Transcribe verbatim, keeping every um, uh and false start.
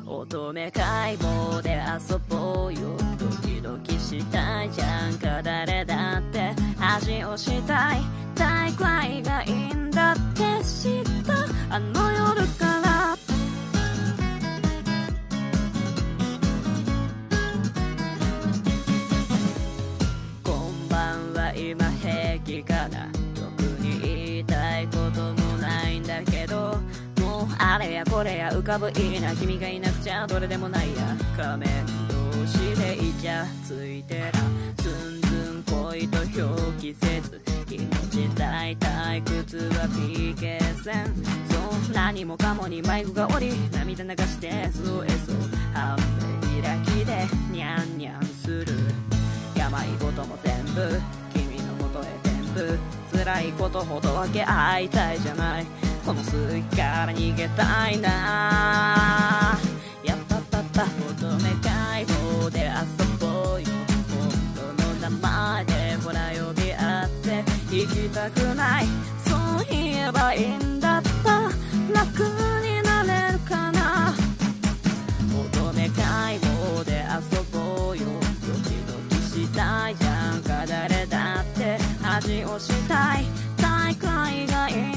乙女解剖で遊ぼうよ、ドキドキしたいじゃんか、誰だって味をしたい、大くらいがいいんだって知ったあの夜から。こんばんは、今平気かな、特に言いたいこともないんだけど、もうあれやこれや浮かぶいいな、君がいなくちゃどれでもないや、仮面同士でイチャついてら、すんずん恋と表記せず、命大退屈は ピーケー 戦、そう何もかもに迷子がおり、涙流して エスオーエス を半目開きでニャンニャンする、病事も全部君のもとへ全部、辛いことほど分け合いたいじゃない、この水から逃げたいな。やっぱぱぱ乙女解剖で遊ぼうよ、本当の名前でほら呼び合って行きたくない、そう言えばいいんだった、楽になれるかな。乙女解剖で遊ぼうよ、ドキドキしたいじゃんか、誰だって味をしたい、大会がいい